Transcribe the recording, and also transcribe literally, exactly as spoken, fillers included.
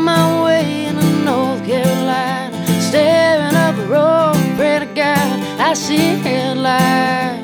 my way into North Carolina, staring up the road, praying to God I see headlights.